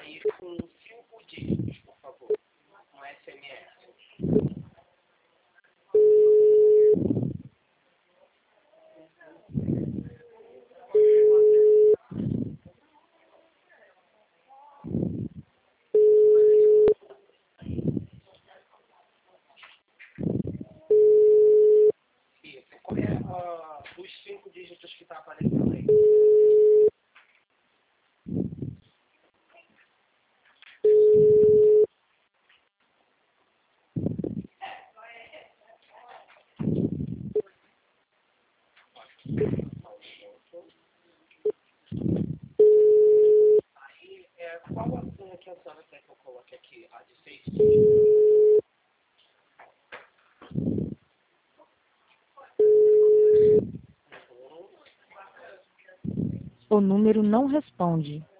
aí com 5 dígitos, por favor. Um SMS. Isso. Qual é os 5 dígitos que está aparecendo aí? Aí, qual a senha que a senhora quer que eu coloque aqui? A de 6 dígitos? O número não responde.